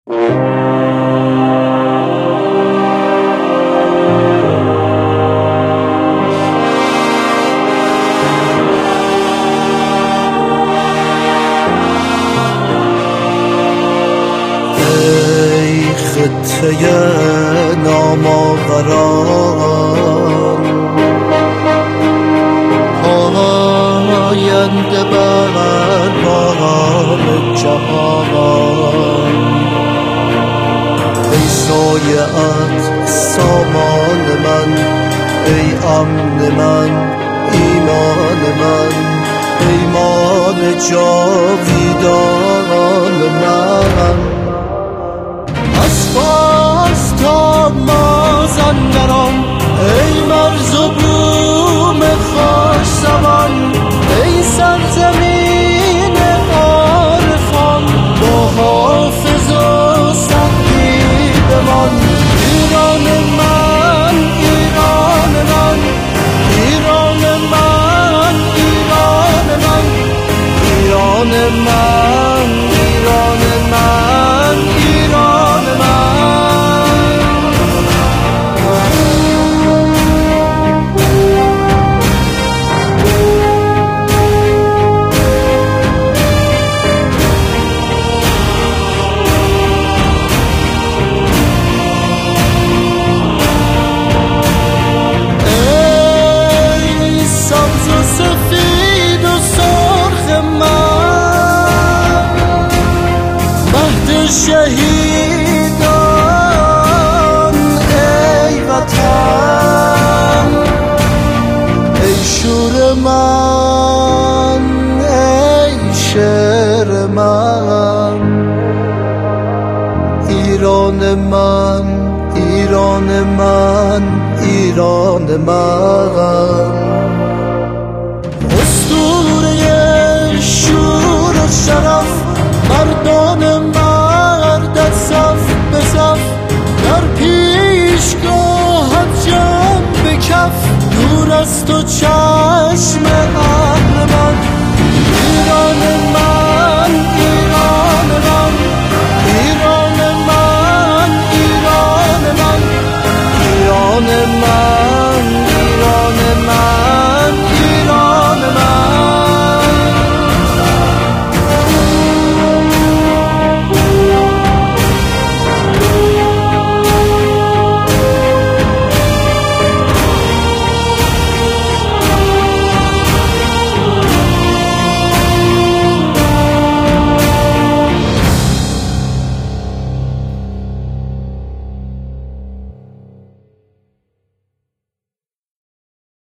ای خطه نامآوران، پاینده بر بام جهان، ای سایه‌ات سامان من، ای امن من، ایمان من، پیمان جاویدان من. از فارس تا مازندران، ای مرز و بوم خوش زبان، ای سرزمین عارفان، با حافظ و سعدی بمان. ایران من، ایران من، ایران من، ایران من، ایران من، ایران من، ایران شهیدان، ای وطن، ای شور من، ای شعر من. ایران من، ایران من، ایران من، اسطوره شور و شرف، مردان